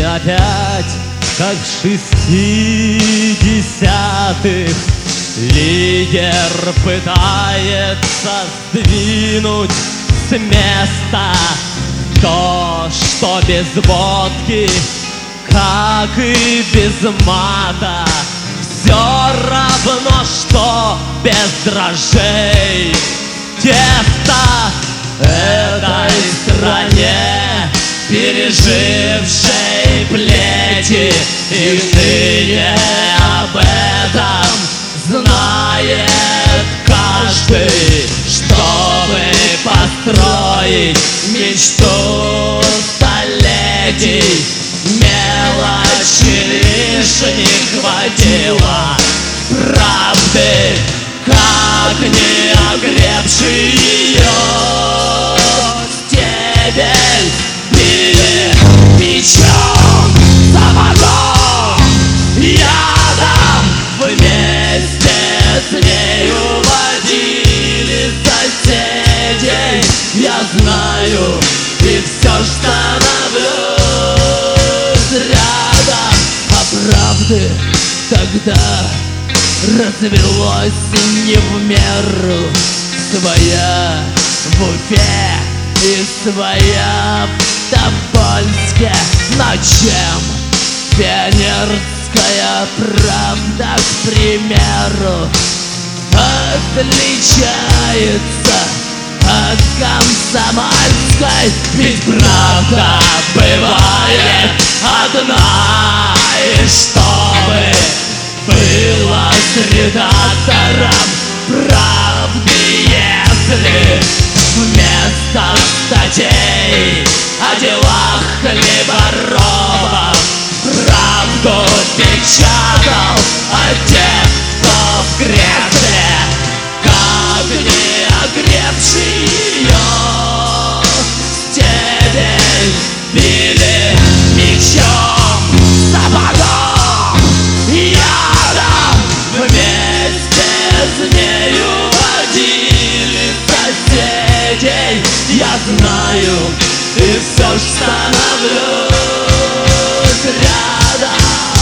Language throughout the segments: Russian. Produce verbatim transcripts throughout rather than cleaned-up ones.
опять, как в шестидесятых, лидер пытается сдвинуть с места то, что без водки, как и без мата, все равно, что без дрожжей теста. Этой стране, пережившей плети, и ныне об этом знает каждый, чтобы построить мечту столетий. Мелочи лишь не хватило правды, как не огребший ее стебель били мечом, сапогом, ядом. Вместе с нею водили соседей. Я знаю и все ж становлюсь рядом. А правды тогда развелось не в меру. Своя в Уфе и своя в Тобольске. Но чем пионерская правда, к примеру, отличается от комсомольской? Ведь правда бывает одна, и чтобы было с редактором правды, если вместо статей о делах хлеборобов правду печатал отец, кто в кресле, как не огребший ее стебель били мечом, сапогом, ядом. Вместе с нею водили соседей. Я знаю и все ж становлюсь рядом.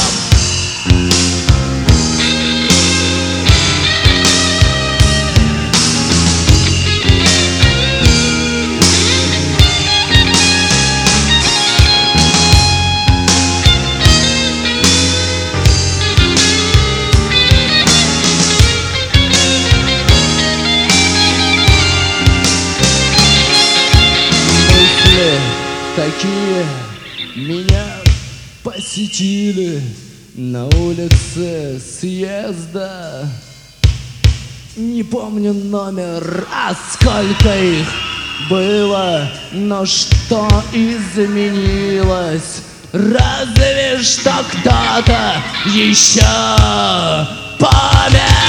Такие меня посетили на улице съезда. Не помню номер, а сколько их было, но что изменилось? Разве что кто-то еще помер.